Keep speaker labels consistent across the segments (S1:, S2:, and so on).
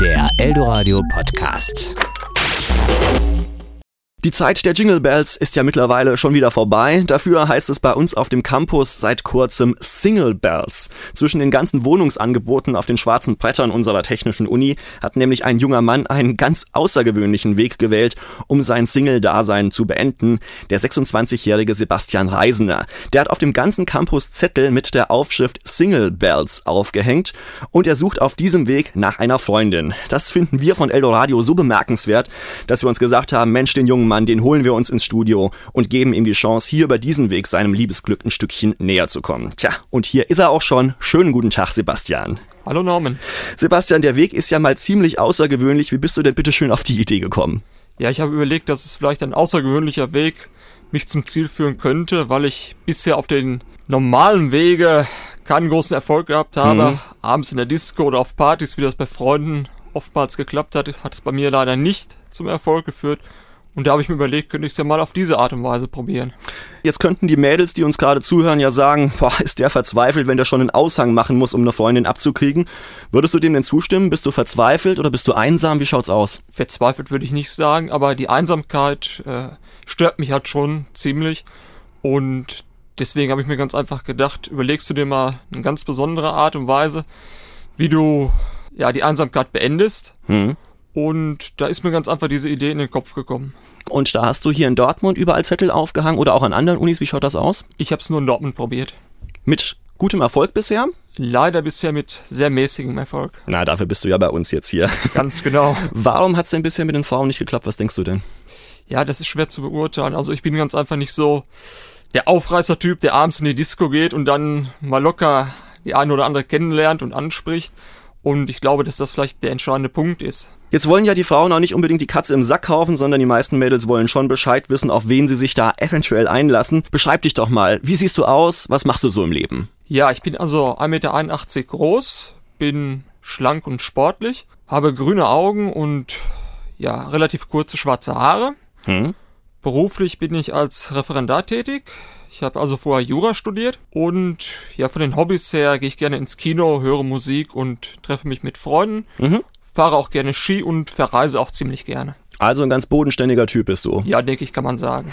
S1: Der Eldoradio Podcast.
S2: Die Zeit der Jingle Bells ist ja mittlerweile schon wieder vorbei. Dafür heißt es bei uns auf dem Campus seit kurzem Single Bells. Zwischen den ganzen Wohnungsangeboten auf den schwarzen Brettern unserer technischen Uni hat nämlich ein junger Mann einen ganz außergewöhnlichen Weg gewählt, um sein Single-Dasein zu beenden. Der 26-jährige Sebastian Reisener. Der hat auf dem ganzen Campus Zettel mit der Aufschrift Single Bells aufgehängt und er sucht auf diesem Weg nach einer Freundin. Das finden wir von Eldoradio so bemerkenswert, dass wir uns gesagt haben, Mensch, den jungen Mann, den holen wir uns ins Studio und geben ihm die Chance, hier über diesen Weg seinem Liebesglück ein Stückchen näher zu kommen. Tja, und hier ist er auch schon. Schönen guten Tag, Sebastian.
S3: Hallo Norman.
S2: Sebastian, der Weg ist ja mal ziemlich außergewöhnlich. Wie bist du denn bitte schön auf die Idee gekommen?
S3: Ja, ich habe überlegt, dass es vielleicht ein außergewöhnlicher Weg mich zum Ziel führen könnte, weil ich bisher auf den normalen Wege keinen großen Erfolg gehabt habe. Abends in der Disco oder auf Partys, wie das bei Freunden oftmals geklappt hat, hat es bei mir leider nicht zum Erfolg geführt. Und da habe ich mir überlegt, könnte ich es ja mal auf diese Art und Weise probieren.
S2: Jetzt könnten die Mädels, die uns gerade zuhören, ja sagen, boah, ist der verzweifelt, wenn der schon einen Aushang machen muss, um eine Freundin abzukriegen. Würdest du dem denn zustimmen? Bist du verzweifelt oder bist du einsam? Wie schaut's aus?
S3: Verzweifelt würde ich nicht sagen, aber die Einsamkeit stört mich halt schon ziemlich. Und deswegen habe ich mir ganz einfach gedacht, überlegst du dir mal eine ganz besondere Art und Weise, wie du ja die Einsamkeit beendest. Und da ist mir ganz einfach diese Idee in den Kopf gekommen.
S2: Und da hast du hier in Dortmund überall Zettel aufgehangen oder auch an anderen Unis. Wie schaut das aus?
S3: Ich habe es nur in Dortmund probiert.
S2: Mit gutem Erfolg bisher?
S3: Leider bisher mit sehr mäßigem Erfolg.
S2: Na, dafür bist du ja bei uns jetzt hier.
S3: Ganz genau.
S2: Warum hat es denn bisher mit den Frauen nicht geklappt? Was denkst du denn?
S3: Ja, das ist schwer zu beurteilen. Also ich bin ganz einfach nicht so der Aufreißer-Typ, der abends in die Disco geht und dann mal locker die eine oder andere kennenlernt und anspricht. Und ich glaube, dass das vielleicht der entscheidende Punkt ist.
S2: Jetzt wollen ja die Frauen auch nicht unbedingt die Katze im Sack kaufen, sondern die meisten Mädels wollen schon Bescheid wissen, auf wen sie sich da eventuell einlassen. Beschreib dich doch mal. Wie siehst du aus? Was machst du so im Leben?
S3: Ja, ich bin also 1,81 Meter groß, bin schlank und sportlich, habe grüne Augen und ja, relativ kurze schwarze Haare. Beruflich bin ich als Referendar tätig. Ich habe also vorher Jura studiert und ja, von den Hobbys her gehe ich gerne ins Kino, höre Musik und treffe mich mit Freunden. Fahre auch gerne Ski und verreise auch ziemlich gerne.
S2: Also ein ganz bodenständiger Typ bist du.
S3: Ja, denke ich, kann man sagen.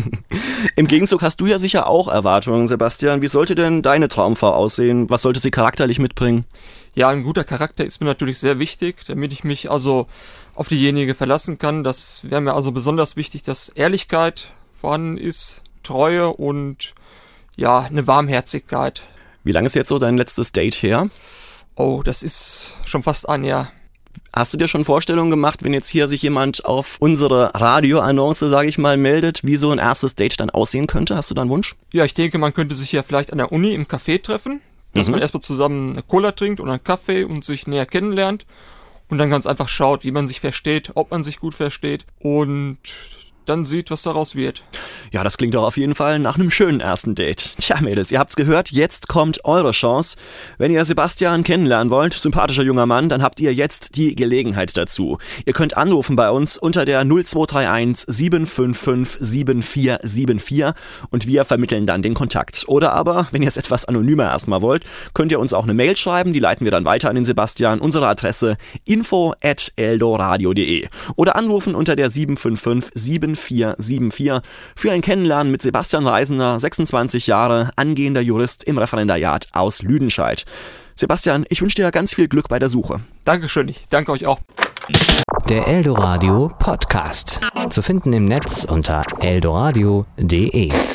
S2: Im Gegenzug hast du ja sicher auch Erwartungen, Sebastian. Wie sollte denn deine Traumfrau aussehen? Was sollte sie charakterlich mitbringen?
S3: Ja, ein guter Charakter ist mir natürlich sehr wichtig, damit ich mich also auf diejenige verlassen kann. Das wäre mir also besonders wichtig, dass Ehrlichkeit vorhanden ist, Treue und ja, eine Warmherzigkeit.
S2: Wie lange ist jetzt so dein letztes Date her?
S3: Oh, das ist schon fast ein Jahr.
S2: Hast du dir schon Vorstellungen gemacht, wenn jetzt hier sich jemand auf unsere Radioannonce, sage ich mal, meldet, wie so ein erstes Date dann aussehen könnte? Hast du da einen Wunsch?
S3: Ja, ich denke, man könnte sich ja vielleicht an der Uni im Café treffen, dass man erstmal zusammen eine Cola trinkt oder einen Kaffee und sich näher kennenlernt und dann ganz einfach schaut, wie man sich versteht, ob man sich gut versteht und dann sieht, was daraus wird.
S2: Ja, das klingt doch auf jeden Fall nach einem schönen ersten Date. Tja, Mädels, ihr habt's gehört, jetzt kommt eure Chance. Wenn ihr Sebastian kennenlernen wollt, sympathischer junger Mann, dann habt ihr jetzt die Gelegenheit dazu. Ihr könnt anrufen bei uns unter der 0231 755 7474 und wir vermitteln dann den Kontakt. Oder aber, wenn ihr es etwas anonymer erstmal wollt, könnt ihr uns auch eine Mail schreiben, die leiten wir dann weiter an den Sebastian. Unsere Adresse info@eldoradio.de oder anrufen unter der 755 7474 für ein Kennenlernen mit Sebastian Reisener, 26 Jahre, angehender Jurist im Referendariat aus Lüdenscheid. Sebastian, ich wünsche dir ganz viel Glück bei der Suche.
S3: Dankeschön, ich danke euch auch.
S1: Der Eldoradio Podcast. Zu finden im Netz unter eldoradio.de.